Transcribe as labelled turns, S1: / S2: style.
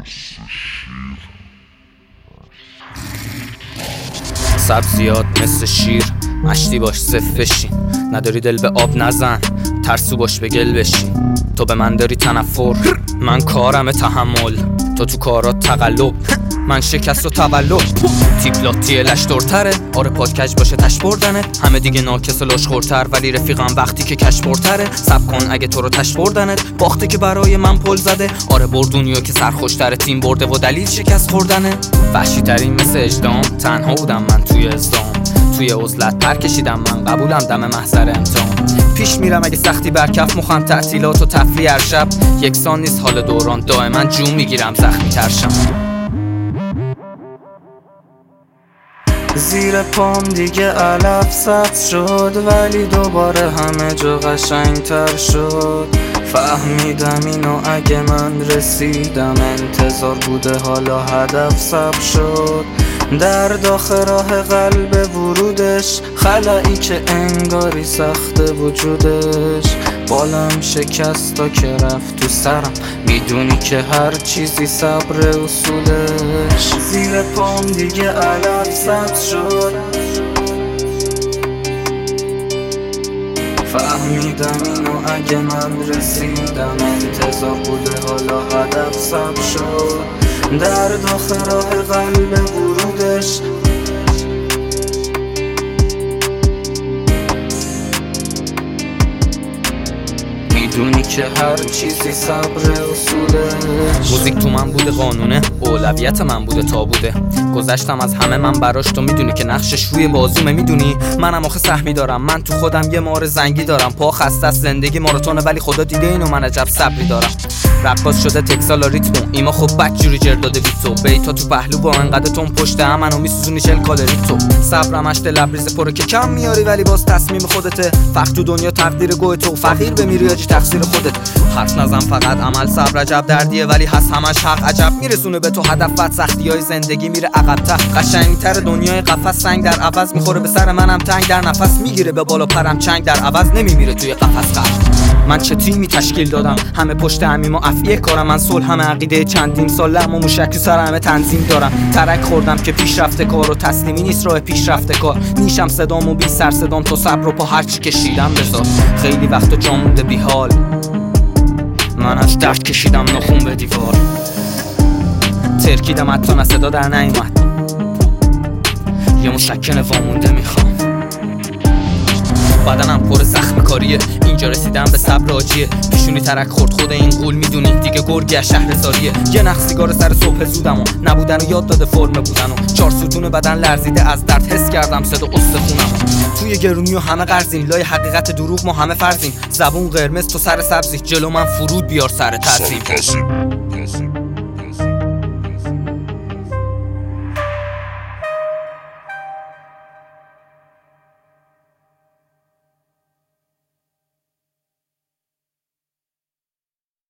S1: سبزیات مثل شیر، مشتی باش صف بشین. نداری دل به آب نزن، ترسو باش به گل بشین. تو به من داری تنفر، من کارم تحمل. تو کارات تقلب، من شکست و تولد. تیپلاتی لش دورتره، آره پادکج باشه تش بردنه. همه دیگه ناکس و لش خورتر، ولی رفیقم وقتی که کش برتره. سب کن اگه تو رو تش بردنت، باخته که برای من پل زده. آره بردونیو که سرخوشتره، تیم برده و دلیل شکست خوردنه. وحشی ترین مثل اجدام، تنها بودم من توی ازدام. توی عزلت پر کشیدم من، قبولم دم محضر امتحان. پیش میرم اگه سختی برکف، مخم تعطیلات و تفریح هر شب. یکسان نیست حال دوران، دائما جون میگیرم زخمی ترشم. زیر پام دیگه علف سبز شد، ولی دوباره همه جا قشنگ تر شد. فهمیدم اینو اگه من رسیدم، انتظار بوده حالا هدف ثبت شد. در داخل راه قلب ورودش، خلایی که انگاری سخت وجودش. بالم شکست تا که رفت تو سرم، میدونی که هر چیزی صبر اصولش. زیر پام دیگه علف سبز شد، فهمیدم اینو اگه من رسیدم، انتظار بوده حالا هدف ثبت شد. در داخل راه قلب ورودش، میدونی که هر چیزی صبر اصولش. موزیک تو من بوده قانونه، اولویت من بوده تا بوده. گذشتم از همه من براش، تو میدونی که نقشش روی بازومه. میدونی منم آخه سهمی دارم، من تو خودم یه مار زنگی دارم. پا خسته است زندگی ماراتونه، ولی خدا دیده اینو من عجب صبری دارم. رقاص شده تکسال ریتمو، ایما خب بدجوری جر داده بیتو. بیتا تو پهلو با انقدر تون پشت هم منو میسوزونی 40 کالری تو. صبرم اشت لبریز پره که کم میاری، ولی باز تصمیم خودته. فقط تو دنیا تقدیر گوه تو، فقیر بمیری یا تقصیر خودت. حرف نزن فقط عمل، صبر عجب دردیه ولی هست همش حق. عجب میرسونه به تو هدف، بعد سختیای زندگی میره عقب‌تر. قشنگتر دنیای قفس، سنگ در عوض میخوره به سر منم تنگ. در نفس میگیره به بالا پرم چنگ، در عوض نمیمیره توی قفس قلب. من چه تیمی تشکیل دادم، همه پشت همیم و افعی کارم. من صلح همه عقیده چندین سال، لم و موشکی سر همه تنظیم دارم. ترک خوردم که پیشرفته کار و تسلیمی نیست راه پیشرفته کار. نیشم صدام و بی سر صدام، تو صبر و پا هرچی کشیدم بذار. خیلی وقتا جا مونده بی حال، من از درد کشیدم نخون به دیوار. ترکیدم حتی نه صدا در نیومد، یه مسکن وامونده میخوام. بدنم پر زخم کاریه، اینجا رسیدم به صبر آجیه. پیشونی ترک خورد خود این قول، میدونی دیگه گرگی از شهر زاریه. یه نخ سیگار سر صبح زودم و نبودن و یاد داده فرم بودن و 4 ستون بدن لرزیده از درد، حس کردم صدا استخونم. توی گرونی و همه قرضین، لای حقیقت دروغ ما همه فرضیم. زبون قرمز تو سر سبزی، جلو من فرود بیار سر ترسیم.